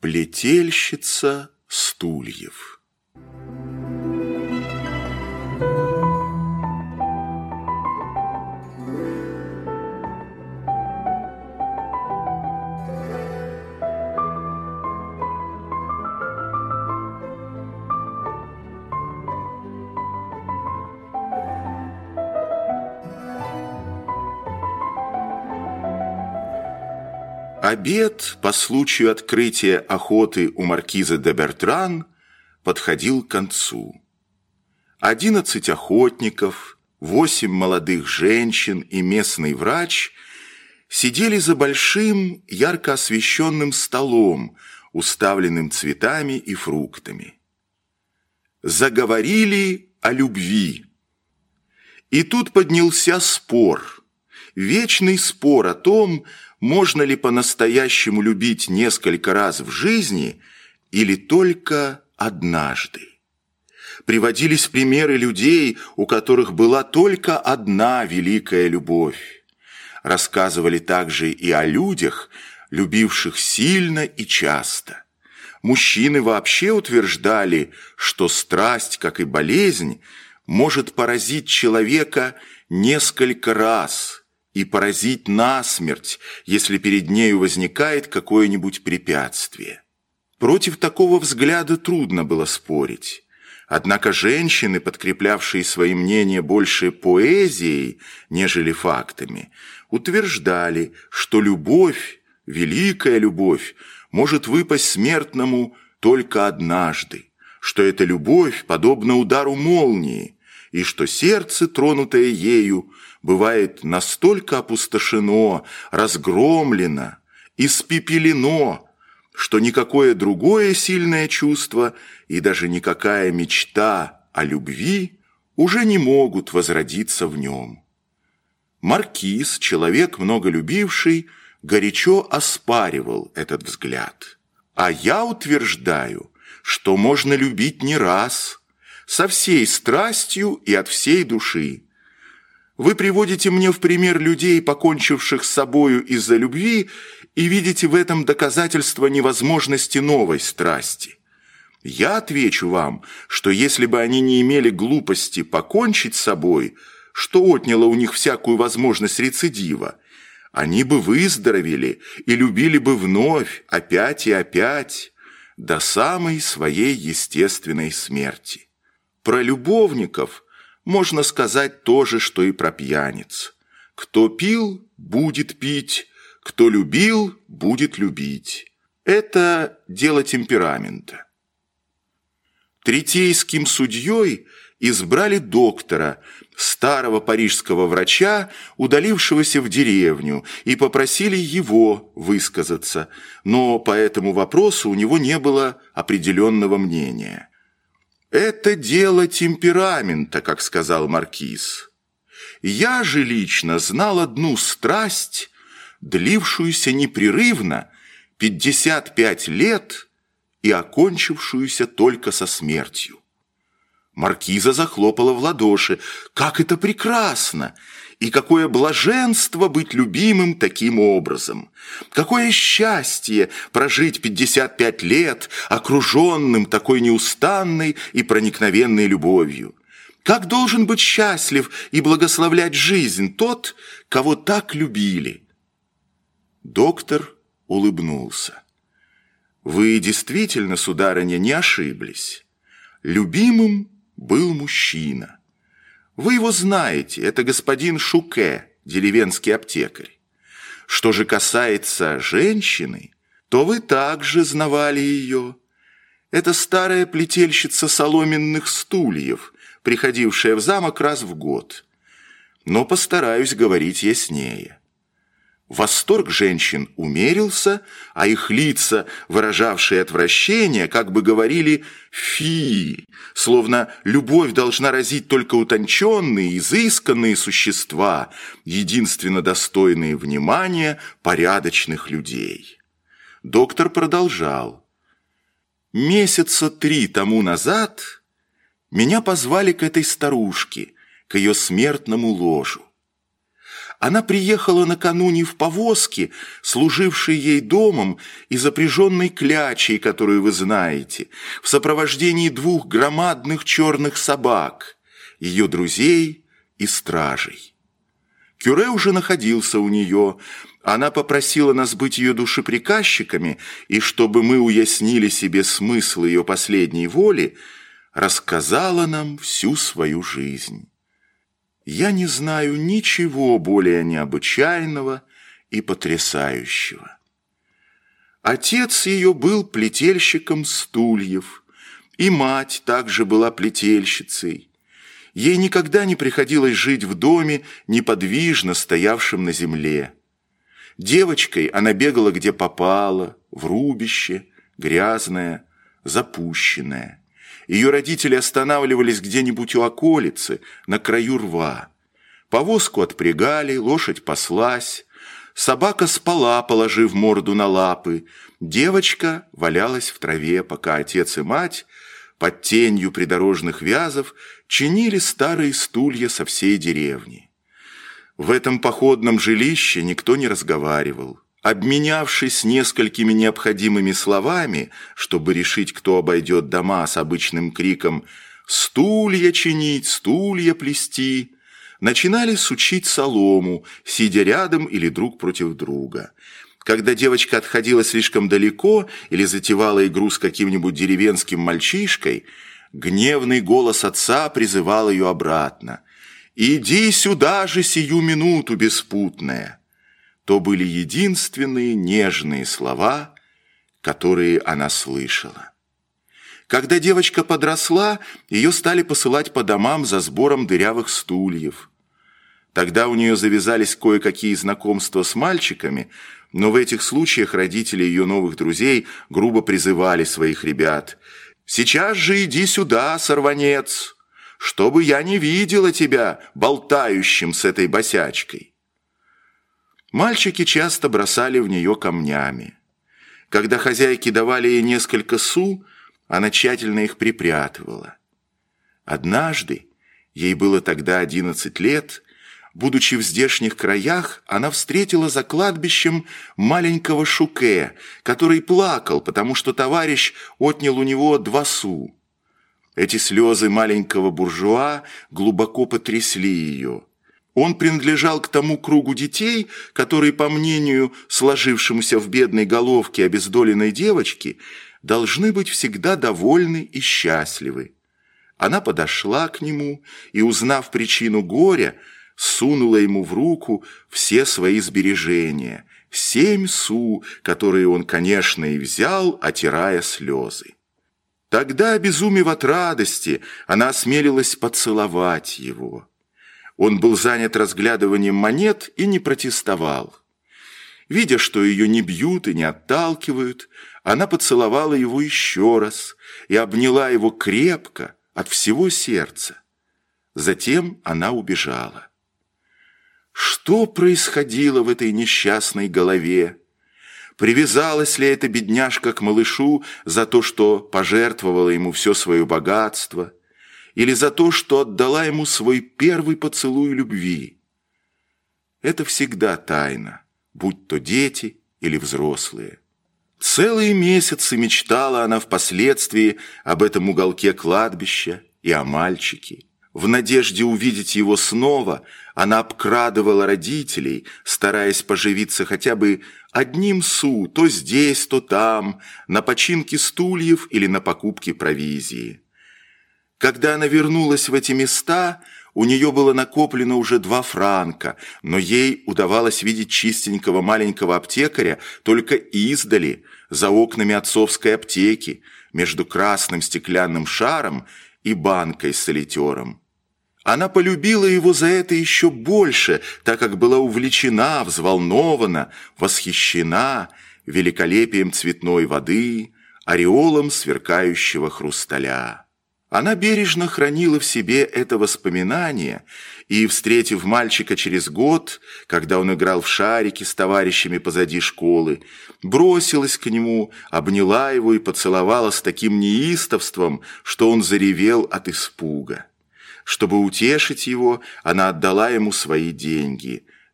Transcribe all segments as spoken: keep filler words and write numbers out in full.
Плетельщица стульев. Обед по случаю открытия охоты у маркиза де Бертран подходил к концу. Одиннадцать охотников, восемь молодых женщин и местный врач сидели за большим ярко освещенным столом, уставленным цветами и фруктами. Заговорили о любви. И тут поднялся спор, вечный спор о том, можно ли по-настоящему любить несколько раз в жизни или только однажды. Приводились примеры людей, у которых была только одна великая любовь. Рассказывали также и о людях, любивших сильно и часто. Мужчины вообще утверждали, что страсть, как и болезнь, может поразить человека несколько раз и поразить насмерть, если перед нею возникает какое-нибудь препятствие. Против такого взгляда трудно было спорить. Однако женщины, подкреплявшие свои мнения больше поэзией, нежели фактами, утверждали, что любовь, великая любовь, может выпасть смертному только однажды, что эта любовь подобна удару молнии, и что сердце, тронутое ею, бывает настолько опустошено, разгромлено, испепелено, что никакое другое сильное чувство и даже никакая мечта о любви уже не могут возродиться в нем. Маркиз, человек много любивший, горячо оспаривал этот взгляд. А я утверждаю, что можно любить не раз, со всей страстью и от всей души. Вы приводите мне в пример людей, покончивших с собою из-за любви, и видите в этом доказательство невозможности новой страсти. Я отвечу вам, что если бы они не имели глупости покончить с собой, что отняло у них всякую возможность рецидива, они бы выздоровели и любили бы вновь, опять и опять, до самой своей естественной смерти. Про любовников можно сказать то же, что и про пьяниц. Кто пил, будет пить, кто любил, будет любить. Это дело темперамента. Третейским судьей избрали доктора, старого парижского врача, удалившегося в деревню, и попросили его высказаться, но по этому вопросу у него не было определенного мнения. «Это дело темперамента», как сказал маркиз. «Я же лично знал одну страсть, длившуюся непрерывно пятьдесят пять лет и окончившуюся только со смертью». Маркиза захлопала в ладоши. «Как это прекрасно! И какое блаженство быть любимым таким образом! Какое счастье прожить пятьдесят пять лет, окруженным такой неустанной и проникновенной любовью! Как должен быть счастлив и благословлять жизнь тот, кого так любили!» Доктор улыбнулся. «Вы действительно, сударыня, не ошиблись. Любимым был мужчина. Вы его знаете, это господин Шуке, деревенский аптекарь. Что же касается женщины, то вы также знавали ее. Это старая плетельщица соломенных стульев, приходившая в замок раз в год. Но постараюсь говорить яснее. Восторг женщин умерился, а их лица, выражавшие отвращение, как бы говорили «фи», словно любовь должна разить только утонченные, изысканные существа, единственно достойные внимания порядочных людей. Доктор продолжал. «Месяца три тому назад меня позвали к этой старушке, к ее смертному ложу. Она приехала накануне в повозке, служившей ей домом и запряженной клячей, которую вы знаете, в сопровождении двух громадных черных собак, ее друзей и стражей. Кюре уже находился у нее. Она попросила нас быть ее душеприказчиками, и чтобы мы уяснили себе смысл ее последней воли, рассказала нам всю свою жизнь. Я не знаю ничего более необычайного и потрясающего. Отец ее был плетельщиком стульев, и мать также была плетельщицей. Ей никогда не приходилось жить в доме, неподвижно стоявшем на земле. Девочкой она бегала где попало, в рубище, грязная, запущенная. Ее родители останавливались где-нибудь у околицы, на краю рва. Повозку отпрягали, лошадь паслась. Собака спала, положив морду на лапы. Девочка валялась в траве, пока отец и мать под тенью придорожных вязов чинили старые стулья со всей деревни. В этом походном жилище никто не разговаривал. Обменявшись несколькими необходимыми словами, чтобы решить, кто обойдет дома с обычным криком «Стулья чинить, стулья плести», начинали сучить солому, сидя рядом или друг против друга. Когда девочка отходила слишком далеко или затевала игру с каким-нибудь деревенским мальчишкой, гневный голос отца призывал ее обратно. «Иди сюда же сию минуту, беспутная!» То были единственные нежные слова, которые она слышала. Когда девочка подросла, ее стали посылать по домам за сбором дырявых стульев. Тогда у нее завязались кое-какие знакомства с мальчиками, но в этих случаях родители ее новых друзей грубо призывали своих ребят: «Сейчас же иди сюда, сорванец, чтобы я не видела тебя болтающим с этой босячкой». Мальчики часто бросали в нее камнями. Когда хозяйки давали ей несколько су, она тщательно их припрятывала. Однажды, ей было тогда одиннадцать лет, будучи в здешних краях, она встретила за кладбищем маленького Шуке, который плакал, потому что товарищ отнял у него два су. Эти слезы маленького буржуа глубоко потрясли ее. Он принадлежал к тому кругу детей, которые, по мнению сложившемуся в бедной головке обездоленной девочки, должны быть всегда довольны и счастливы. Она подошла к нему и, узнав причину горя, сунула ему в руку все свои сбережения, семь су, которые он, конечно, и взял, отирая слезы. Тогда, обезумев от радости, она осмелилась поцеловать его. Он был занят разглядыванием монет и не протестовал. Видя, что ее не бьют и не отталкивают, она поцеловала его еще раз и обняла его крепко, от всего сердца. Затем она убежала. Что происходило в этой несчастной голове? Привязалась ли эта бедняжка к малышу за то, что пожертвовала ему все свое богатство, или за то, что отдала ему свой первый поцелуй любви? Это всегда тайна, будь то дети или взрослые. Целые месяцы мечтала она впоследствии об этом уголке кладбища и о мальчике. В надежде увидеть его снова, она обкрадывала родителей, стараясь поживиться хотя бы одним су, то здесь, то там, на починке стульев или на покупке провизии. Когда она вернулась в эти места, у нее было накоплено уже два франка, но ей удавалось видеть чистенького маленького аптекаря только издали, за окнами отцовской аптеки, между красным стеклянным шаром и банкой с солитером. Она полюбила его за это еще больше, так как была увлечена, взволнована, восхищена великолепием цветной воды, ореолом сверкающего хрусталя. Она бережно хранила в себе это воспоминание и, встретив мальчика через год, когда он играл в шарики с товарищами позади школы, бросилась к нему, обняла его и поцеловала с таким неистовством, что он заревел от испуга. Чтобы утешить его, она отдала ему свои деньги.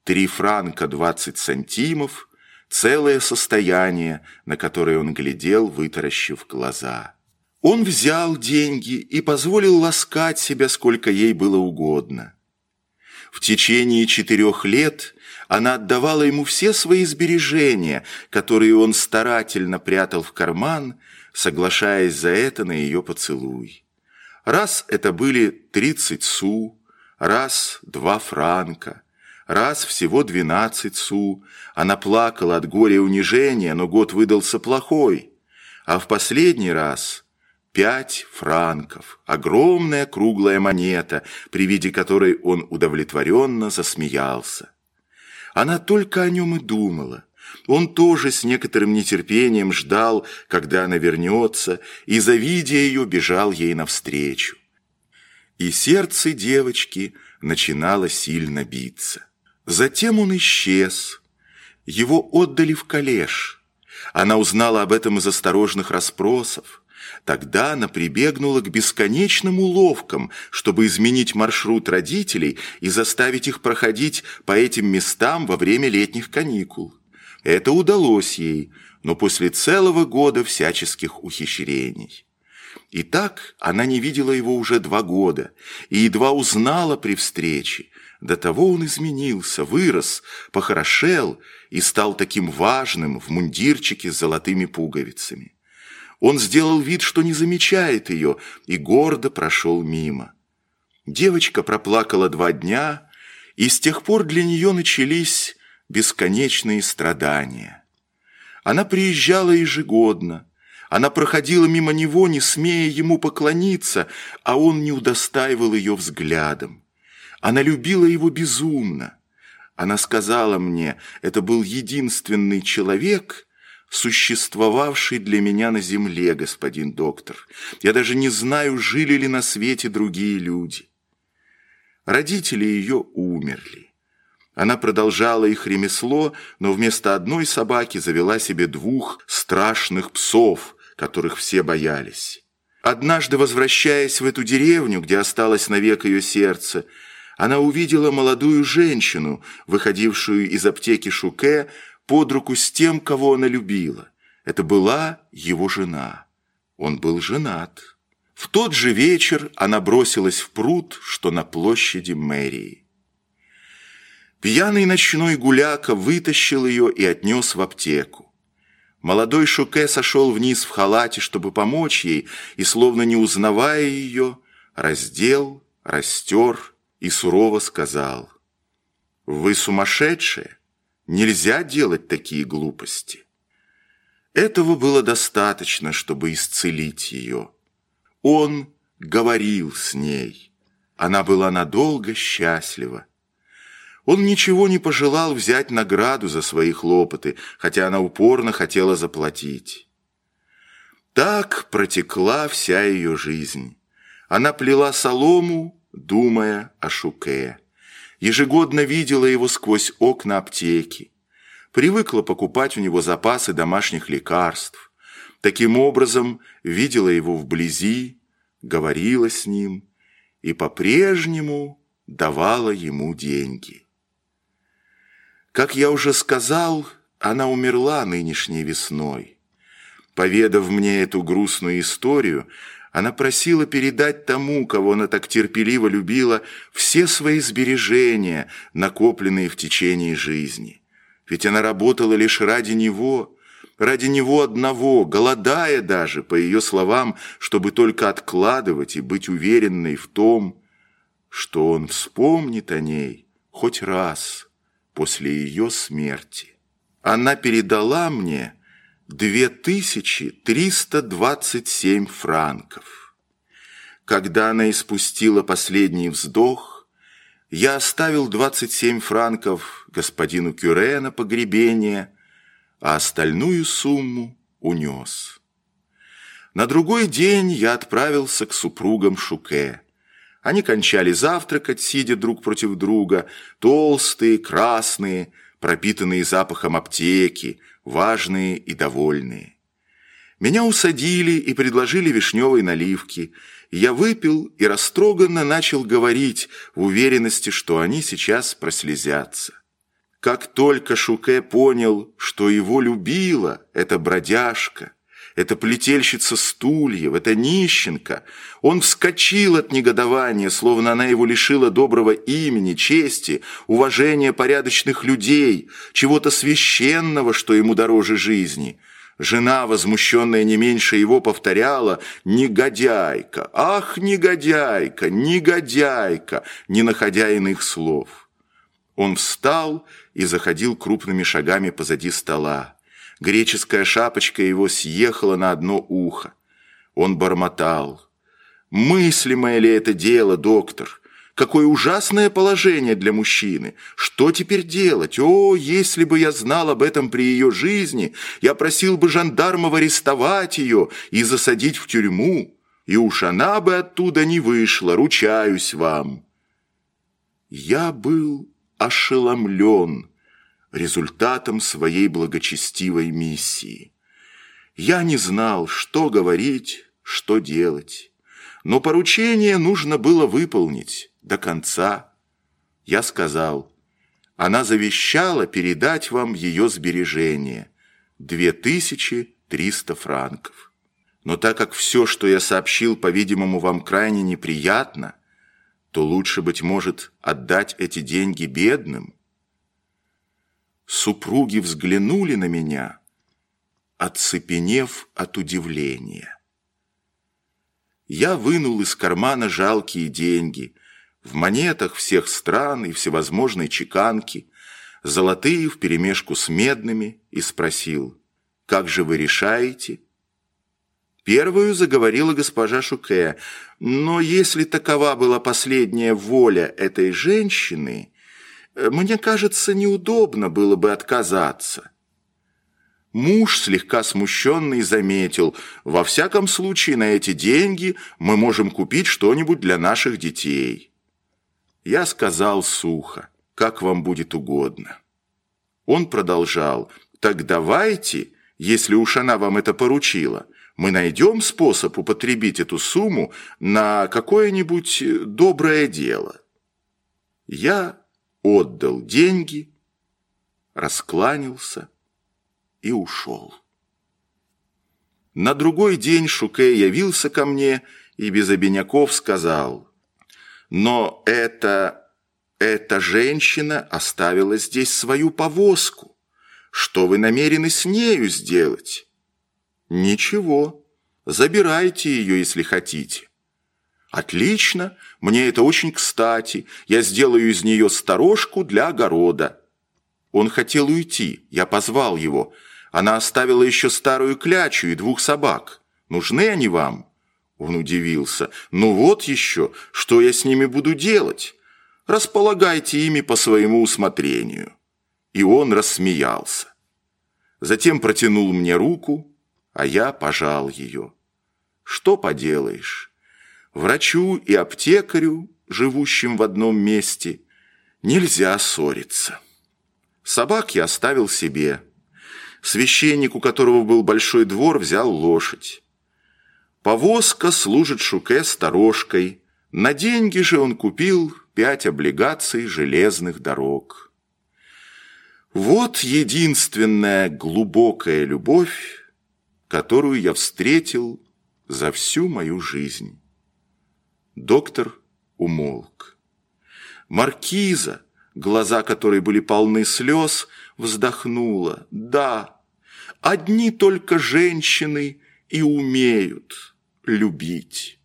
Три франка двадцать сантимов, целое состояние, на которое он глядел, вытаращив глаза. Он взял деньги и позволил ласкать себя, сколько ей было угодно. В течение четырех лет она отдавала ему все свои сбережения, которые он старательно прятал в карман, соглашаясь за это на ее поцелуй. Раз это были тридцать су, раз два франка, раз всего двенадцать су. Она плакала от горя и унижения, но год выдался плохой. А в последний раз пять франков, огромная круглая монета, при виде которой он удовлетворенно засмеялся. Она только о нем и думала. Он тоже с некоторым нетерпением ждал, когда она вернется, и, завидя ее, бежал ей навстречу. И сердце девочки начинало сильно биться. Затем он исчез. Его отдали в коллеж. Она узнала об этом из осторожных расспросов. Тогда она прибегнула к бесконечным уловкам, чтобы изменить маршрут родителей и заставить их проходить по этим местам во время летних каникул. Это удалось ей, но после целого года всяческих ухищрений. Итак, она не видела его уже два года и едва узнала при встрече. До того он изменился, вырос, похорошел и стал таким важным в мундирчике с золотыми пуговицами. Он сделал вид, что не замечает ее, и гордо прошел мимо. Девочка проплакала два дня, и с тех пор для нее начались бесконечные страдания. Она приезжала ежегодно. Она проходила мимо него, не смея ему поклониться, а он не удостаивал ее взглядом. Она любила его безумно. Она сказала мне, это был единственный человек, существовавший для меня на земле, господин доктор. Я даже не знаю, жили ли на свете другие люди. Родители ее умерли. Она продолжала их ремесло, но вместо одной собаки завела себе двух страшных псов, которых все боялись. Однажды, возвращаясь в эту деревню, где осталось навек ее сердце, она увидела молодую женщину, выходившую из аптеки Шуке, под руку с тем, кого она любила. Это была его жена. Он был женат. В тот же вечер она бросилась в пруд, что на площади мэрии. Пьяный ночной гуляка вытащил ее и отнес в аптеку. Молодой Шуке сошел вниз в халате, чтобы помочь ей, и, словно не узнавая ее, раздел, растер и сурово сказал: «Вы сумасшедшие? Нельзя делать такие глупости». Этого было достаточно, чтобы исцелить ее. Он говорил с ней. Она была надолго счастлива. Он ничего не пожелал взять награду за свои хлопоты, хотя она упорно хотела заплатить. Так протекла вся ее жизнь. Она плела солому, думая о Шуке. Ежегодно видела его сквозь окна аптеки. Привыкла покупать у него запасы домашних лекарств. Таким образом, видела его вблизи, говорила с ним и по-прежнему давала ему деньги. Как я уже сказал, она умерла нынешней весной. Поведав мне эту грустную историю, она просила передать тому, кого она так терпеливо любила, все свои сбережения, накопленные в течение жизни. Ведь она работала лишь ради него, ради него одного, голодая даже, по ее словам, чтобы только откладывать и быть уверенной в том, что он вспомнит о ней хоть раз после ее смерти. Она передала мне две тысячи триста двадцать семь франков. Когда она испустила последний вздох, я оставил двадцать семь франков господину Кюре на погребение, а остальную сумму унес. На другой день я отправился к супругам Шуке. Они кончали завтракать, сидя друг против друга, толстые, красные, пропитанные запахом аптеки, важные и довольные. Меня усадили и предложили вишневой наливки. Я выпил и растроганно начал говорить в уверенности, что они сейчас прослезятся. Как только Шуке понял, что его любила эта бродяжка, эта плетельщица стульев, эта нищенка, он вскочил от негодования, словно она его лишила доброго имени, чести, уважения порядочных людей, чего-то священного, что ему дороже жизни. Жена, возмущенная не меньше его, повторяла: «Негодяйка! Ах, негодяйка! Негодяйка!», не находя иных слов. Он встал и заходил крупными шагами позади стола. Греческая шапочка его съехала на одно ухо. Он бормотал: «Мыслимое ли это дело, доктор? Какое ужасное положение для мужчины! Что теперь делать? О, если бы я знал об этом при ее жизни, я просил бы жандармов арестовать ее и засадить в тюрьму, и уж она бы оттуда не вышла, ручаюсь вам». Я был ошеломлен результатом своей благочестивой миссии. Я не знал, что говорить, что делать, но поручение нужно было выполнить до конца. Я сказал: она завещала передать вам ее сбережения – две тысячи триста франков. Но так как все, что я сообщил, по-видимому, вам крайне неприятно, то лучше, быть может, отдать эти деньги бедным. Супруги взглянули на меня, оцепенев от удивления. Я вынул из кармана жалкие деньги, в монетах всех стран и всевозможной чеканки, золотые вперемешку с медными, и спросил: «Как же вы решаете?» Первую заговорила госпожа Шуке: «Но если такова была последняя воля этой женщины, мне кажется, неудобно было бы отказаться». Муж, слегка смущенный, заметил: «Во всяком случае, на эти деньги мы можем купить что-нибудь для наших детей». Я сказал сухо: «Как вам будет угодно». Он продолжал: «Так давайте, если уж она вам это поручила, мы найдем способ употребить эту сумму на какое-нибудь доброе дело». Я отдал деньги, раскланялся и ушел. На другой день Шуке явился ко мне и без обиняков сказал: «Но эта, эта женщина оставила здесь свою повозку. Что вы намерены с нею сделать?» «Ничего, забирайте ее, если хотите». «Отлично, мне это очень кстати, я сделаю из нее сторожку для огорода». Он хотел уйти, я позвал его. Она оставила еще старую клячу и двух собак. Нужны они вам?» Он удивился. «Ну вот еще, что я с ними буду делать? Располагайте ими по своему усмотрению». И он рассмеялся. Затем протянул мне руку, а я пожал ее. Что поделаешь? Врачу и аптекарю, живущим в одном месте, нельзя ссориться. Собак я оставил себе. Священник, у которого был большой двор, взял лошадь. Повозка служит Шуке сторожкой. На деньги же он купил пять облигаций железных дорог. Вот единственная глубокая любовь, которую я встретил за всю мою жизнь. Доктор умолк. Маркиза, глаза которой были полны слез, вздохнула: «Да, одни только женщины и умеют любить».